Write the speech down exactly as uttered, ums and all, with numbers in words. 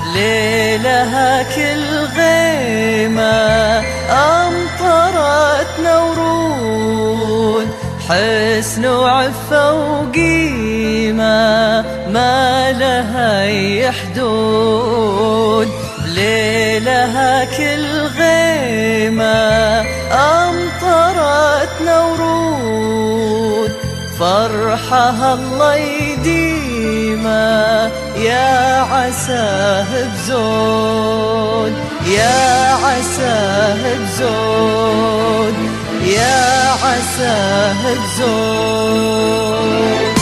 ليلها كل غيمة أمطرتنا ورود، حسن وعفة وقيمة ما لها أي حدود. ليلها كل غيمة أمطرتنا ورود، فرحها الله يديمه يا عساه بزود، يا عساه بزود، يا عساه بزود.